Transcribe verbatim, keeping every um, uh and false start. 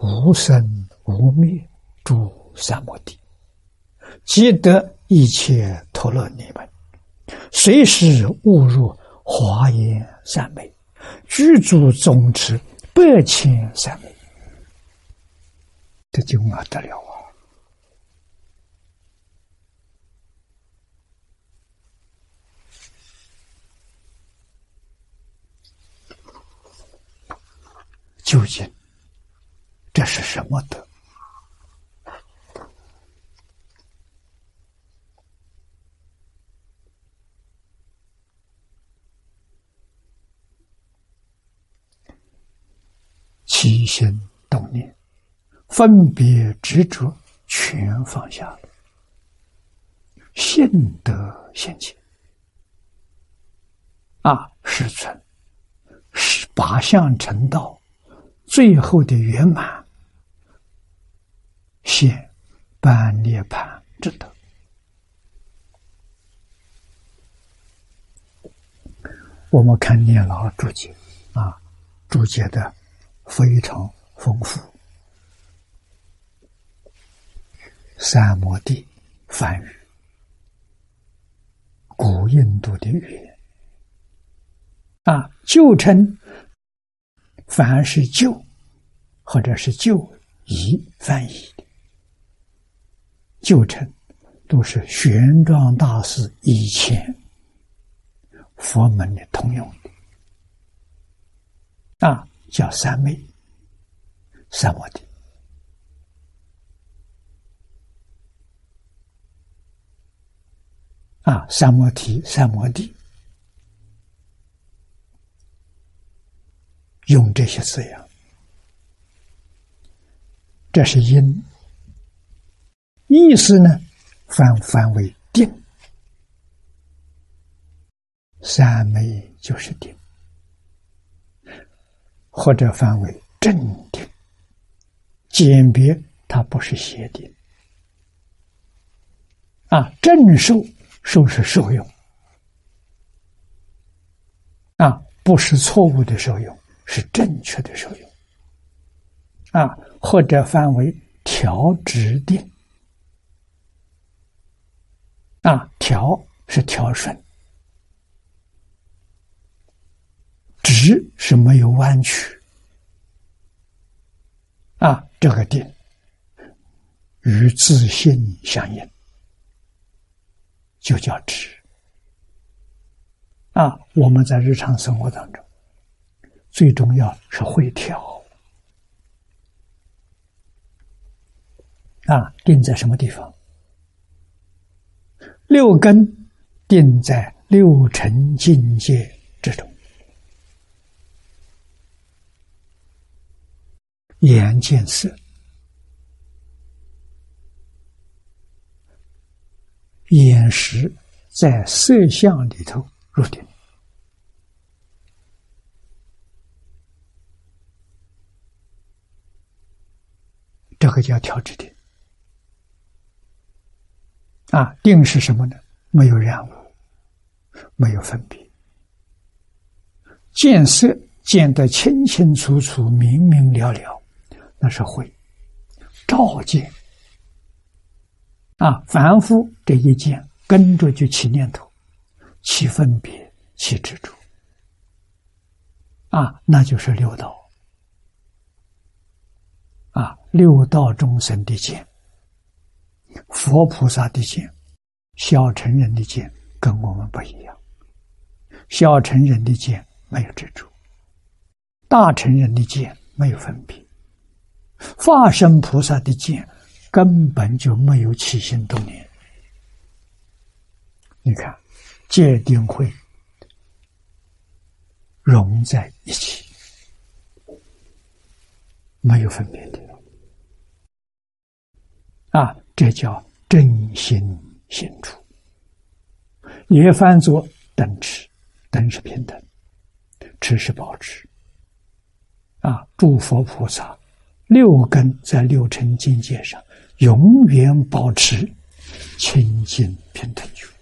无生无灭诸三摩地，即得一切陀罗尼门，随时误入华严三昧，具足总持百千三昧。这就啊得了啊！究竟这是什么德？起心动念，分别执着，全放下了，信得现前啊！是存是八相成道，最后的圆满，现般涅槃之德。我们看念老注解啊，注解的非常丰富。三摩地梵语，古印度的语言啊，旧称凡是旧或者是旧译翻译的，旧称都是玄奘大师以前佛门的通用的啊，叫三昧、三摩地啊，三摩地、三摩地。用这些字样，这是因，意思呢翻翻为定，三昧就是定，或者翻为正定，简别它不是邪定啊，正受受是受用啊，不是错误的受用，是正确的受用啊，或者翻为调直定啊，调是调顺，直是没有弯曲啊，这个定与自信相应，就叫直啊。我们在日常生活当中，最重要是会调啊，定在什么地方？六根定在六尘境界之中，眼见色，眼识在色相里头入定，这个叫调制定啊。定是什么呢？没有染污，没有分别，见色见得清清楚楚，明明了了，那是慧，照见啊。凡夫这一见跟着就起念头，起分别，起执着啊，那就是六道啊，六道众生的见，佛菩萨的见，小乘人的见跟我们不一样。小乘人的见没有执着，大乘人的见没有分别，法身菩萨的见根本就没有起心动念。你看戒定慧融在一起，没有分别的啊，这叫真心显出，也翻作等持，等是平等，持是保持啊。诸佛菩萨六根在六尘境界上永远保持清净平等觉